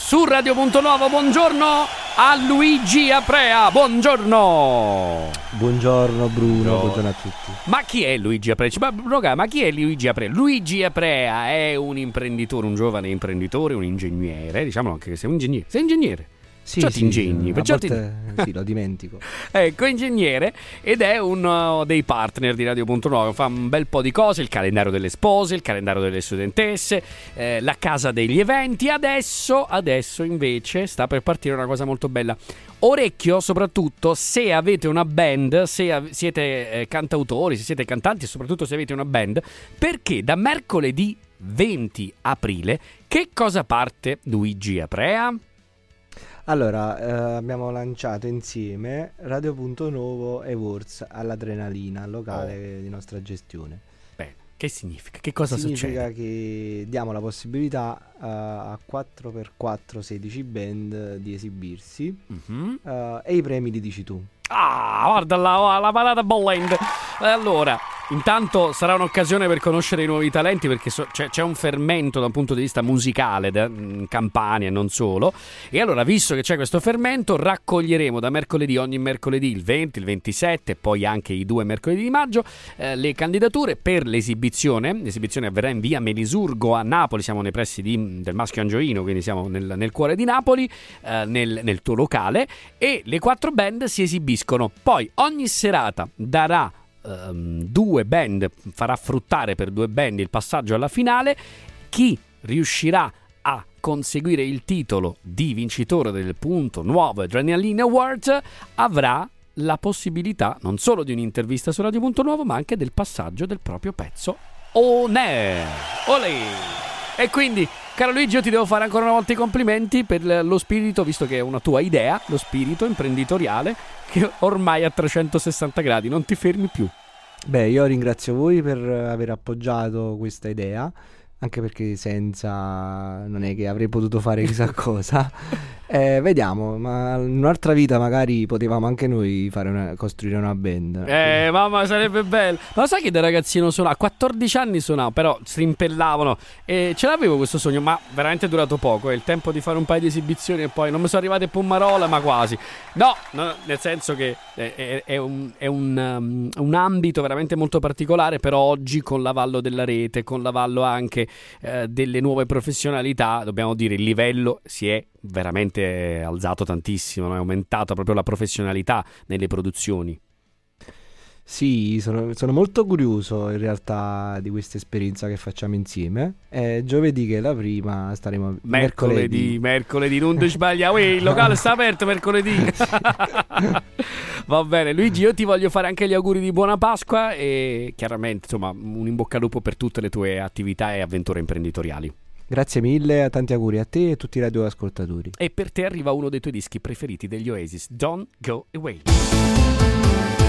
su Radio.Nuovo. Buongiorno a Luigi Aprea. Buongiorno. Buongiorno Bruno, buongiorno a tutti. Ma chi è Luigi Aprea? Ma chi è Luigi Aprea? Luigi Aprea è un imprenditore, un giovane imprenditore, un ingegnere. Diciamolo anche che sei un ingegnere. Sei ingegnere? Sì, ti ingegni, a volte sì, lo dimentico. Ecco, ingegnere, ed è uno dei partner di Radio.Nuovo. Fa un bel po' di cose: il calendario delle spose, il calendario delle studentesse, la casa degli eventi. Adesso invece sta per partire una cosa molto bella. Orecchio soprattutto se avete una band, se siete cantautori, se siete cantanti e soprattutto se avete una band, perché da mercoledì 20 aprile che cosa parte Luigi Aprea? Allora, abbiamo lanciato insieme Radio.Nuovo Awards all'Adrenalina, al locale di nostra gestione. Beh, che significa? Che cosa succede? Significa che diamo la possibilità a 4x4 16 band di esibirsi e i premi li dici tu. Ah, guarda la parata bollente. Allora, intanto sarà un'occasione per conoscere i nuovi talenti, perché c'è un fermento da un punto di vista musicale in Campania e non solo. E allora, visto che c'è questo fermento, raccoglieremo da ogni mercoledì, il 20, il 27 e poi anche i 2 mercoledì di maggio, le candidature per l'esibizione. L'esibizione avverrà in via Melisurgo a Napoli. Siamo nei pressi del Maschio Angioino, quindi siamo nel cuore di Napoli, nel tuo locale, e le 4 band si esibiscono. Poi ogni serata darà 2 band, farà fruttare per 2 band il passaggio alla finale. Chi riuscirà a conseguire il titolo di vincitore del punto nuovo Adrenaline Awards avrà la possibilità non solo di un'intervista su Radio.Nuovo, ma anche del passaggio del proprio pezzo on air. Olè! E quindi, caro Luigi, io ti devo fare ancora una volta i complimenti per lo spirito, visto che è una tua idea, lo spirito imprenditoriale che ormai a 360 gradi non ti fermi più. Beh, io ringrazio voi per aver appoggiato questa idea, anche perché senza non è che avrei potuto fare chissà cosa. Vediamo, ma in un'altra vita magari potevamo anche noi costruire una band. Mamma, sarebbe bello. Ma sai che da ragazzino suonavo? A 14 anni suonavo, però strimpellavano. E ce l'avevo questo sogno, ma veramente è durato poco. È il tempo di fare un paio di esibizioni e poi non mi sono arrivate Pomarola, ma quasi. No, nel senso che è un ambito veramente molto particolare, però oggi con l'avallo della rete, con l'avallo anche delle nuove professionalità, dobbiamo dire, il livello si è veramente alzato tantissimo, no? È aumentata proprio la professionalità nelle produzioni. Sì, sono molto curioso in realtà di questa esperienza che facciamo insieme. Giovedì, che è la prima, staremo mercoledì, non ti sbaglia, il locale sta aperto mercoledì. Va bene, Luigi, io ti voglio fare anche gli auguri di buona Pasqua e chiaramente, insomma, un in bocca al lupo per tutte le tue attività e avventure imprenditoriali. Grazie mille, tanti auguri a te e a tutti i radioascoltatori. E per te arriva uno dei tuoi dischi preferiti degli Oasis, Don't Go Away.